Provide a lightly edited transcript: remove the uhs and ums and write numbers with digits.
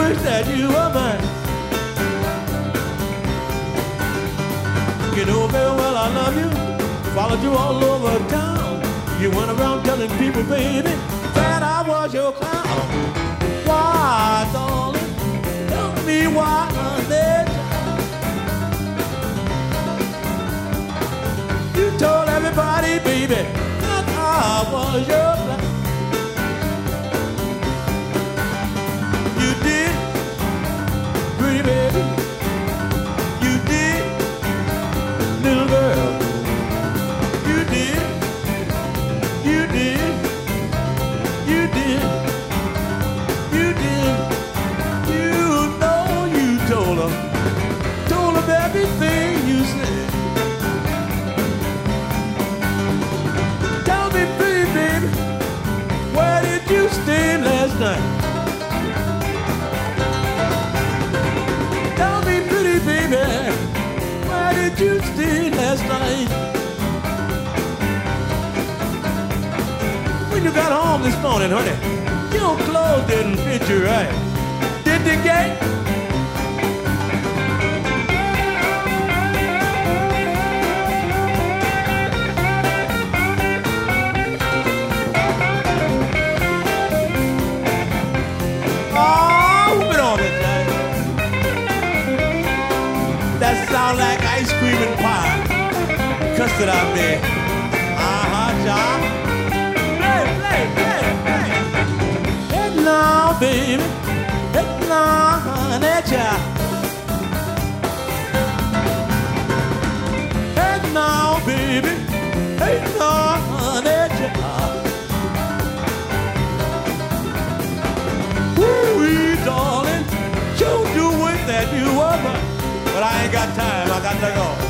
wish that you were mine. You know very well I love you. Followed you all over town. You went around telling people, baby, that I was your clown. Why, darling? Tell me why, honey. You told everybody, baby, that I was your clown. You did, pretty baby. You did, little girl. You did, you did, you did, you did. You know you told her everything you said. Tell me, pretty baby, where did you stay last night? Tell me, pretty baby, where did you stay last night? When you got home this morning, honey, your clothes didn't fit you right. Did they get? That sound like ice cream and pie. Custard out there. John. Play. Hey now, baby. Hey now, honey, child. Hey now, baby. Hey now, honey, child. Woo-wee, darling. Sure do wish that you were mine. But I ain't got time, I got to go.